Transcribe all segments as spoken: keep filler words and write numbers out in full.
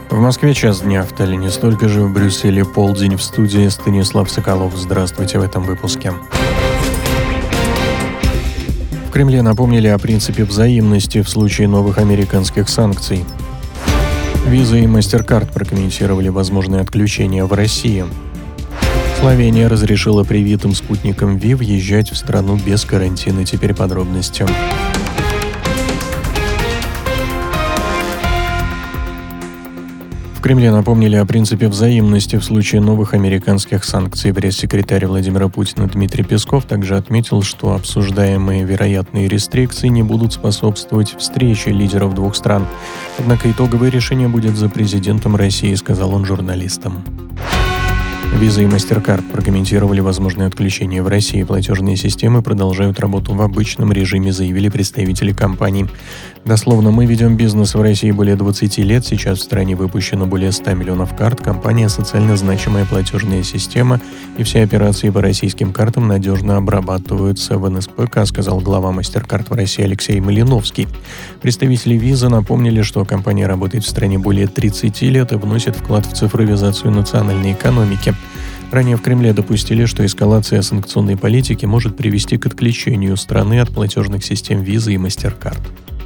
В Москве час дня, в Таллине столько же, в Брюсселе полдень. В студии Станислав Соколов. Здравствуйте в этом выпуске. В Кремле напомнили о принципе взаимности в случае новых американских санкций. Visa и MasterCard прокомментировали возможные отключения в России. Словения разрешила привитым спутником Ви въезжать в страну без карантина. Теперь подробности. В Кремле напомнили о принципе взаимности в случае новых американских санкций. Пресс-секретарь Владимира Путина Дмитрий Песков также отметил, что обсуждаемые вероятные рестрикции не будут способствовать встрече лидеров двух стран. Однако итоговое решение будет за президентом России, сказал он журналистам. Visa и MasterCard прокомментировали возможные отключения в России. Платежные системы продолжают работу в обычном режиме, заявили представители компаний. Дословно, мы ведем бизнес в России более двадцати лет. Сейчас в стране выпущено более ста миллионов карт. Компания социально значимая платежная система, и все операции по российским картам надежно обрабатываются в эн эс пэ ка, сказал глава MasterCard в России Алексей Малиновский. Представители Visa напомнили, что компания работает в стране более тридцати лет и вносит вклад в цифровизацию национальной экономики. Ранее в Кремле допустили, что эскалация санкционной политики может привести к отключению страны от платежных систем Visa и MasterCard.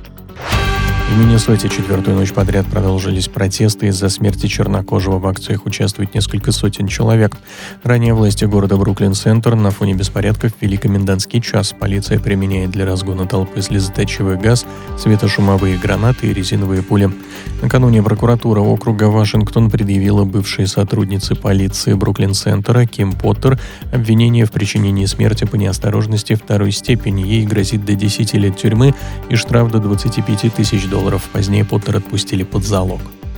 В Миннесоте четвертую ночь подряд продолжились протесты из-за смерти чернокожего. В акциях участвует несколько сотен человек. Ранее власти города Бруклин-Центр на фоне беспорядков ввели комендантский час. Полиция применяет для разгона толпы слезоточивый газ, светошумовые гранаты и резиновые пули. Накануне прокуратура округа Вашингтон предъявила бывшей сотруднице полиции Бруклин-Центра Ким Поттер обвинение в причинении смерти по неосторожности второй степени. Ей грозит до десяти лет тюрьмы и штраф до двадцати пяти тысяч долларов. Позднее Поттер отпустили под залог.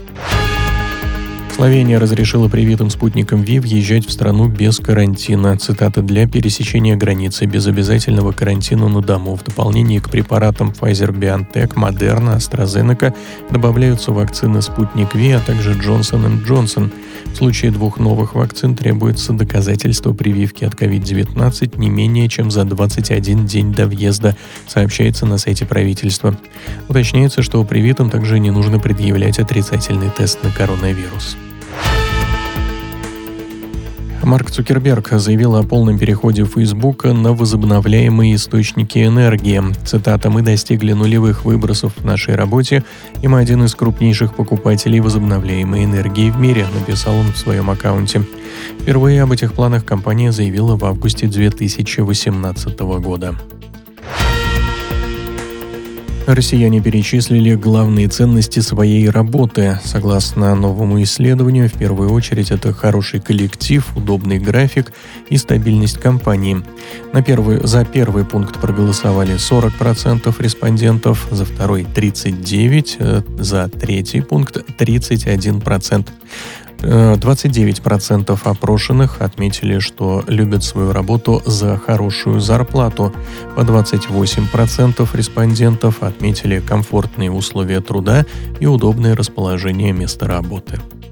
Словения разрешила привитым спутником Ви въезжать в страну без карантина. Цитата: «Для пересечения границы без обязательного карантина на дому в дополнение к препаратам Pfizer-BioNTech, Moderna, AstraZeneca добавляются вакцины «Спутник Ви», а также Johnson энд Johnson. В случае двух новых вакцин требуется доказательство прививки от ковид девятнадцать не менее чем за двадцать один день до въезда», сообщается на сайте правительства. Уточняется, что привитым также не нужно предъявлять отрицательный тест на коронавирус. Марк Цукерберг заявил о полном переходе Фейсбука на возобновляемые источники энергии. Цитата: «Мы достигли нулевых выбросов в нашей работе, и мы один из крупнейших покупателей возобновляемой энергии в мире», написал он в своем аккаунте. Впервые об этих планах компания заявила в августе две тысячи восемнадцатого года. Россияне перечислили главные ценности своей работы. Согласно новому исследованию, в первую очередь это хороший коллектив, удобный график и стабильность компании. На первый, за первый пункт проголосовали сорок процентов респондентов, за второй тридцать девять процентов, за третий пункт тридцать один процент. двадцать девять процентов опрошенных отметили, что любят свою работу за хорошую зарплату. По двадцать восемь процентов респондентов отметили комфортные условия труда и удобное расположение места работы.